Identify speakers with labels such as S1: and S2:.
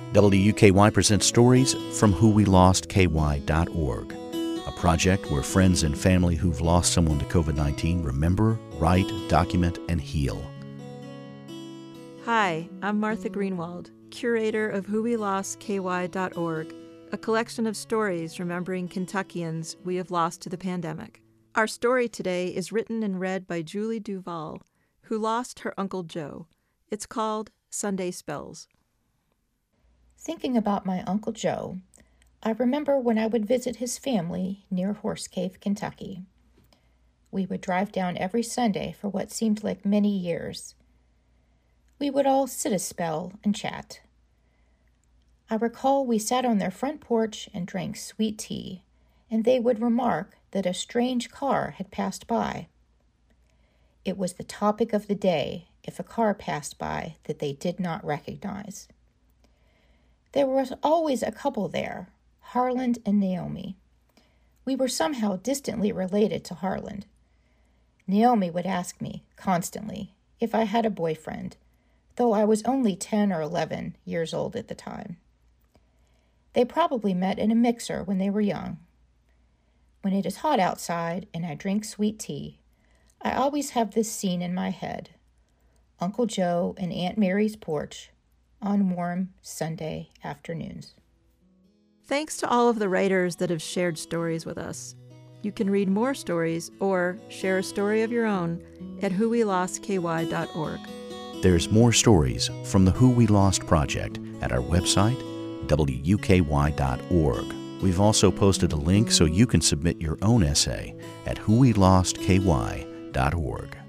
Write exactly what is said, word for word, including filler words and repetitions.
S1: W U K Y presents stories from who we lost K Y dot org, a project where friends and family who've lost someone to COVID nineteen remember, write, document, and heal.
S2: Hi, I'm Martha Greenwald, curator of who we lost K Y dot org, a collection of stories remembering Kentuckians we have lost to the pandemic. Our story today is written and read by Julie Duval, who lost her Uncle Joe. It's called Sunday Spells.
S3: Thinking about my Uncle Joe, I remember when I would visit his family near Horse Cave, Kentucky. We would drive down every Sunday for what seemed like many years. We would all sit a spell and chat. I recall we sat on their front porch and drank sweet tea, and they would remark that a strange car had passed by. It was the topic of the day if a car passed by that they did not recognize. There was always a couple there, Harland and Naomi. We were somehow distantly related to Harland. Naomi would ask me, constantly, if I had a boyfriend, though I was only ten or eleven years old at the time. They probably met in a mixer when they were young. When it is hot outside and I drink sweet tea, I always have this scene in my head. Uncle Joe and Aunt Mary's porch on warm Sunday afternoons.
S2: Thanks to all of the writers that have shared stories with us. You can read more stories or share a story of your own at who we lost K Y dot org.
S1: There's more stories from the Who We Lost Project at our website, W U K Y dot org. We've also posted a link so you can submit your own essay at who we lost K Y dot org.